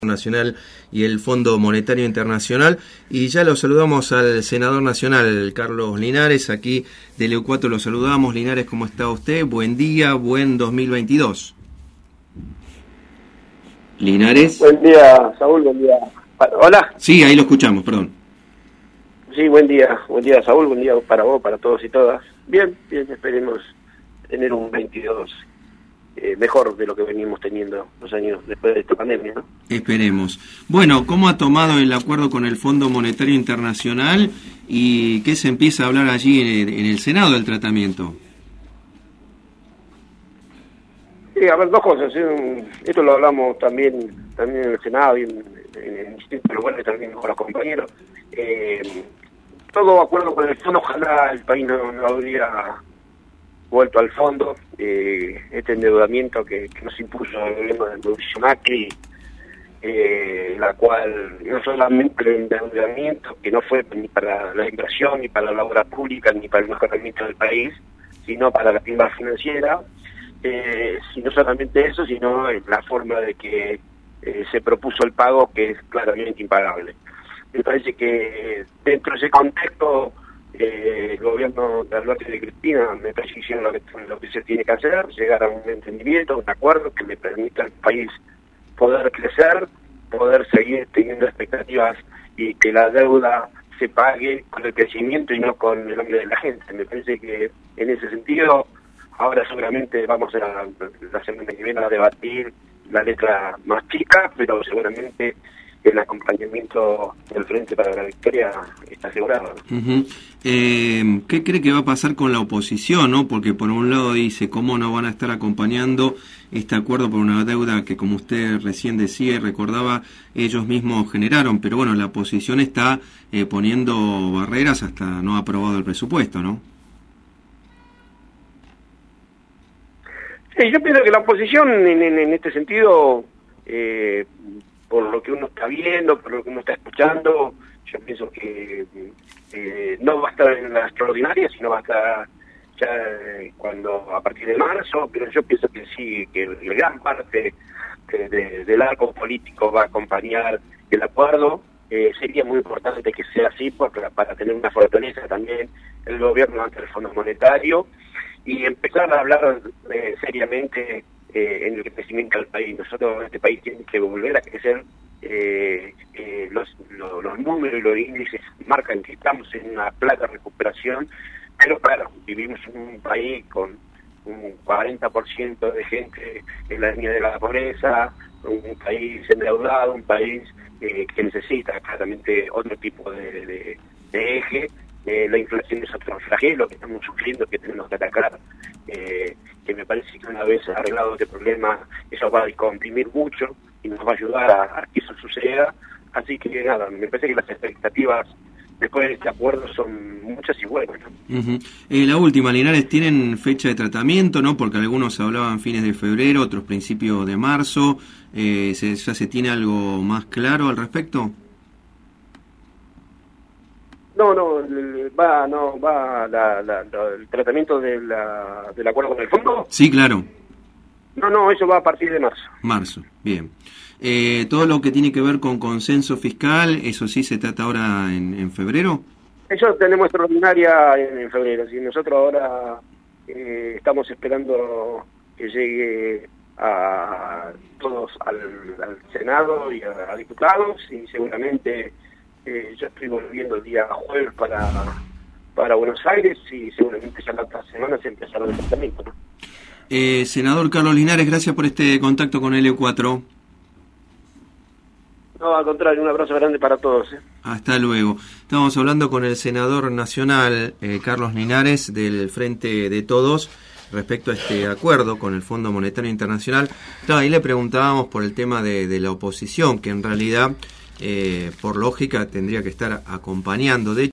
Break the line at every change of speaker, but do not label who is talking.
Nacional y el Fondo Monetario Internacional, y ya lo saludamos al senador nacional Carlos Linares, aquí del EU4 lo saludamos. Linares, ¿cómo está usted? Buen día, buen 2022. Linares.
Buen día, Saúl, buen día. ¿Hola?
Sí, ahí lo escuchamos, perdón.
Sí, buen día, Saúl, buen día para vos, para todos y todas. Bien, esperemos tener un 22 mejor de lo que venimos teniendo los años después de esta pandemia, ¿no?
Esperemos. Bueno, ¿cómo ha tomado el acuerdo con el Fondo Monetario Internacional y qué se empieza a hablar allí en el Senado del tratamiento?
Sí, a ver, dos cosas. Esto lo hablamos también en el Senado y en distintos lugares también con los compañeros. Todo acuerdo con el fondo, ojalá el país no habría vuelto al fondo. Este endeudamiento que nos impuso el gobierno de Mauricio Macri, la cual no solamente el endeudamiento, que no fue ni para la inversión, ni para la obra pública, ni para el mejoramiento del país, sino para la timba financiera, y no solamente eso, sino la forma de que se propuso el pago, que es claramente impagable. Me parece que dentro de ese contexto el gobierno de Alberto y de Cristina me parece que hicieron lo que se tiene que hacer, llegar a un entendimiento, un acuerdo que le permita al país poder crecer, poder seguir teniendo expectativas y que la deuda se pague con el crecimiento y no con el hambre de la gente. Me parece que en ese sentido ahora seguramente vamos a la semana que viene a debatir la letra más chica, pero seguramente el acompañamiento del Frente para la Victoria está asegurado.
Uh-huh. ¿Qué cree que va a pasar con la oposición, no? Porque por un lado dice cómo no van a estar acompañando este acuerdo por una deuda que, como usted recién decía y recordaba, ellos mismos generaron, pero bueno, la oposición está poniendo barreras hasta no aprobado el presupuesto, ¿no?
Sí, yo pienso que la oposición en este sentido, por lo que uno está viendo, por lo que uno está escuchando, yo pienso que no va a estar en la extraordinaria, sino va a estar ya a partir de marzo, pero yo pienso que sí, que gran parte del arco político va a acompañar el acuerdo. Sería muy importante que sea así para tener una fortaleza también el gobierno ante el Fondo Monetario y empezar a hablar seriamente en el crecimiento del país. Nosotros, este país, tiene que volver a crecer. Los números y los índices marcan que estamos en una plata recuperación, pero claro, vivimos en un país con un 40% de gente en la línea de la pobreza, un país endeudado, un país que necesita claramente otro tipo de eje. La inflación es otro flagelo que estamos sufriendo, que tenemos que atacar, que me parece que una vez arreglado este problema, eso va a comprimir mucho y nos va a ayudar a que eso suceda. Así que nada, me parece que las expectativas después de este acuerdo son muchas y buenas, ¿no?
Uh-huh. La última, Linares, ¿tienen fecha de tratamiento, no? Porque algunos hablaban fines de febrero, otros principios de marzo. ¿Ya se tiene algo más claro al respecto?
El tratamiento del acuerdo con el fondo.
Sí, claro.
No, eso va a partir de marzo.
Marzo, bien. Todo lo que tiene que ver con consenso fiscal, ¿eso sí se trata ahora en febrero?
Eso tenemos extraordinaria en febrero. ¿Sí? Nosotros ahora estamos esperando que llegue a todos al Senado y a diputados, y seguramente yo estoy volviendo el día jueves para Buenos Aires, y seguramente ya la otra semana se empezará el tratamiento, ¿no?
Senador Carlos Linares, gracias por este contacto con el EU4.
No, al contrario, un abrazo grande para todos.
Hasta luego. Estamos hablando con el senador nacional Carlos Linares del Frente de Todos respecto a este acuerdo con el Fondo Monetario Internacional. Ahí le preguntábamos por el tema de la oposición, que en realidad por lógica tendría que estar acompañando. De